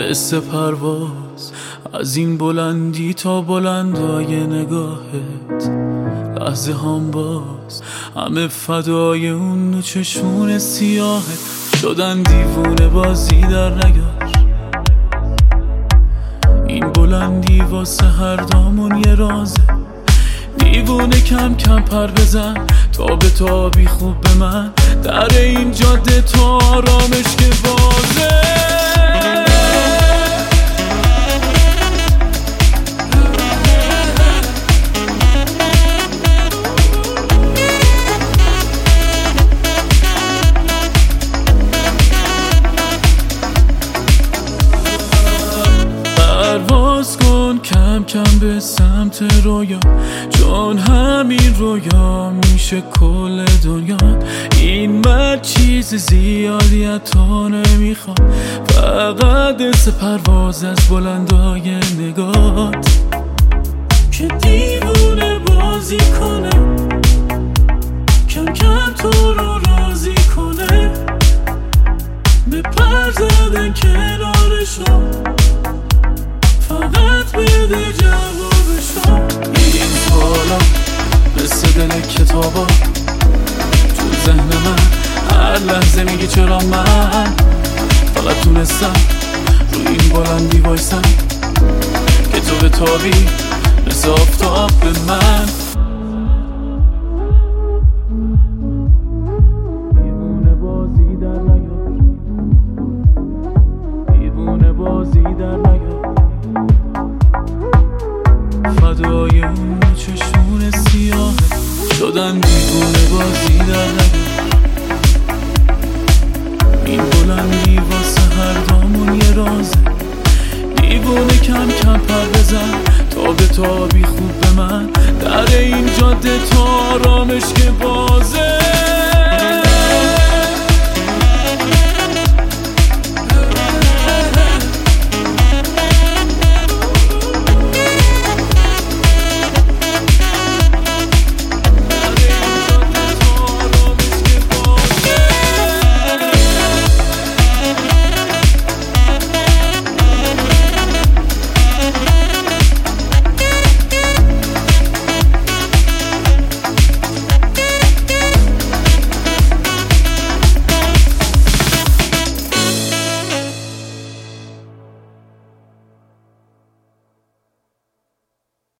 قصه پرواز از این بلندی تا بلندای نگاهت، لحظه هم باز همه فدای اون چشمون سیاهت. شدن دیوونه بازی در نگار، این بلندی واسه هر دامون یه رازه. دیوونه کم کم پر بزن تا به تابی خوب به من، در این جاده تا آرامش که بازه. پرواز کن کم کم به سمت رویا، چون همین رویا میشه کل دنیا. این مرد چیز زیادی حتی نمیخواد، فقط دست پرواز از بلندای نگات که دیوونه بازی کنه، کم کم تو رو راضی کنه، به پر زدن کنارشو فقط بده جوابشو. این سوالا مثل دل کتابا تو ذهن من هر لحظه میگی چرا من فقط تونستم روی این بلندی وایسم که تو بتابی مثل آفتاب به من. دیوونه بازی در نیار، دیوونه بازی در نیار، فدای اون چشمون سیاه. شدن دیوونه بازی در نیار، این بلندی واسه هر دامون یه رازه. دیوونه کم کم پر بزن تا به تابی خوب به من، در این جاده تا آرامش که بازه.